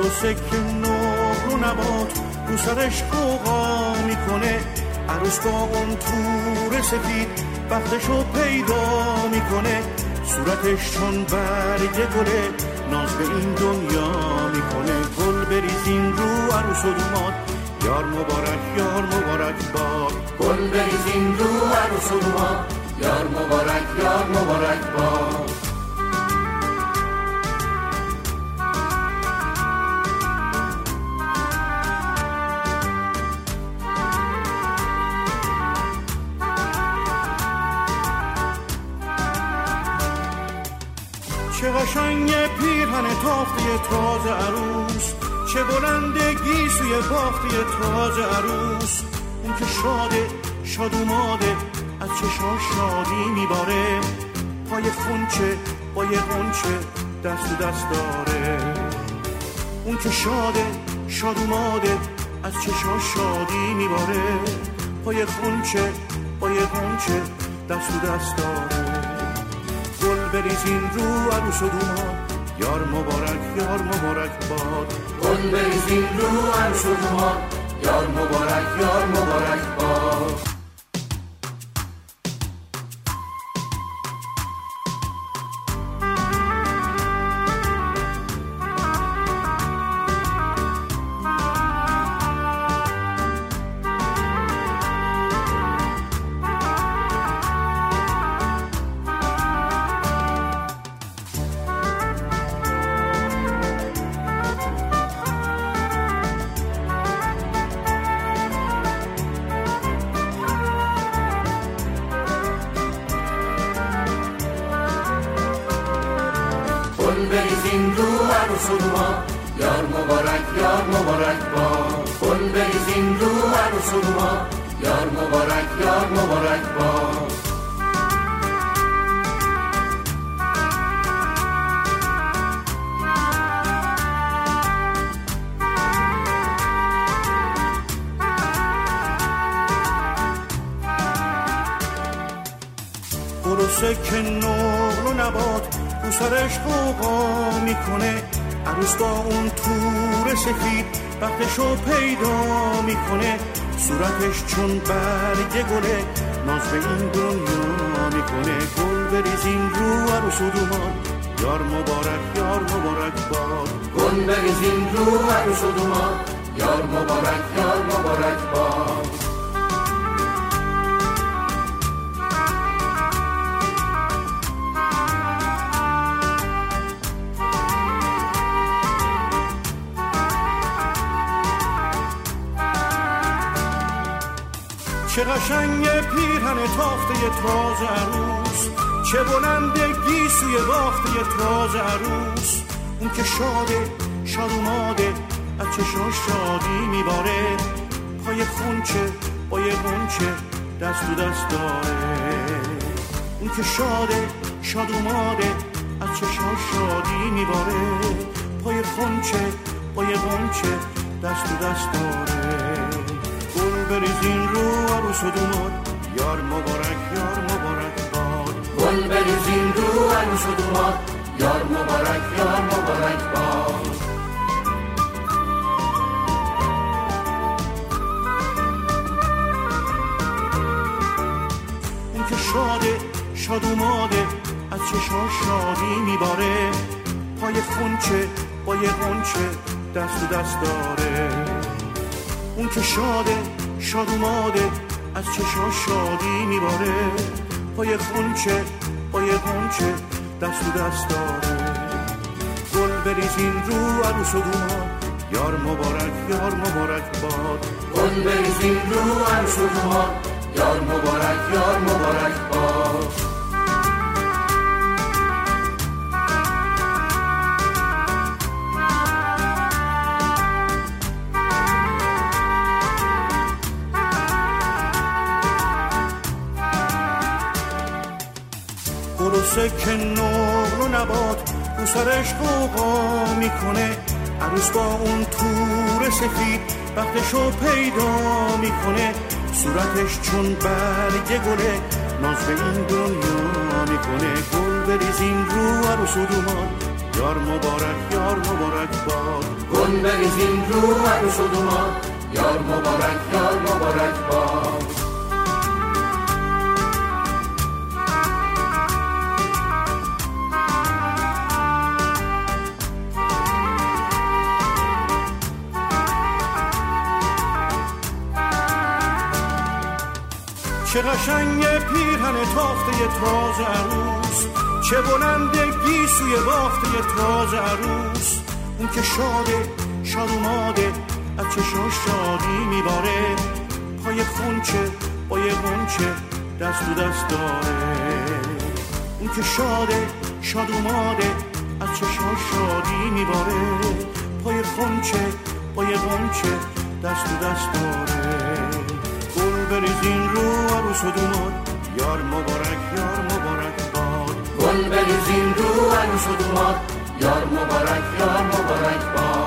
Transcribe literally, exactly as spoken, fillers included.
سکه نور و نبات رو سرش قوقا میکنه، عروس با اون تور سفید بختشو پیدا میکنه، صورتش چون برگ گله ناز به این دنیا میکنه. گل بریزین رو عروس و دومات، یار مبارک یار مبارک باد. گل بریزین رو عروس و دومات، یار مبارک یار مبارک باد. چه قشنگ پیرهن تافته تازه عروس، چه بلندگی سوی باخته تازه عروس. اون که شاده شاد اوماده از چشاش شادی میباره، پای خونچه با یه غنچه دست و دست داره. اون که شاده شاد اوماده از چشاش شادی میباره، پای خونچه با یه غنچه دست و دست داره. گل بریزین رو عروس و دومات، یار مبارک یار مبارک باد. گل بریزین رو عروس و دومات، یار مبارک یار مبارک باد. گل بریزین رو عروس و دومات، یار مبارک یار مبارک باد. گل بریزین رو عروس و دومات، یار مبارک یار مبارک باد. گل و سکه نور و نبات رو سرش قوقا میکنه، عروس با اون تور سفید بختشو پیدا میکنه، صورتش چون برگ گله ناز به این دنیا میکنه. گل بریزین رو عروس و دومات، یار مبارک یار مبارک باد. گل بریزین رو عروس و دومات، یار مبارک یار مبارک باد. چه قشنگ پیرهن تافته تازه عروس، چه بلندگی سوی باخته تازه عروس. اون که شاده شاد اوماده از چشاش شادی میباره، پای خونچه با یه غنچه دست و دست داره. اون که شاده شاد اوماده از چشاش شادی میباره، پای خونچه با یه غنچه دست و دست داره. گل بریزین رو عروس و دومات، یار مبارک یار مبارک باد. گل بریزین رو عروس و دومات، یار مبارک یار مبارک باد. اون که شاده شاد اوماده از چشاش شادی میباره، پای خونچه با یه غنچه دست و دست داره. اون که شاده شاد اوماده از چشاش شادی میباره، پای خونچه با یه غنچه دست و دست داره. گل بریزین رو عروس و دومات، یار مبارک یار مبارک باد. گل بریزین رو عروس و دومات، یار مبارک یار مبارک باد. گل و سکه نور و نبات رو سرش قوقا میکنه، عروس با اون تور سفید بختشو پیدا میکنه، صورتش چون برگ گله ناز به این دنیا میکنه. گل بریزین رو عروس و دومات، یار مبارک یار مبارک باد. گل بریزین رو عروس و دوماد، یار مبارک یار مبارک باد. چه قشنگ پیرهن تافته تازه عروس، چه بلند گیسوی بافته تازه عروس. اون که شاده شاد اوماده از چشاش شادی میباره، پای خونچه با یه غنچه دست تو دست داره. اون که شاده شاد اوماده از چشاش شادی میباره، پای خونچه با یه غنچه دست تو دست داره. گل بریزین رو عروس و دوماد، یار مبارک یار مبارک باد. گل بریزین رو عروس و دوماد، یار مبارک یار مبارک باد.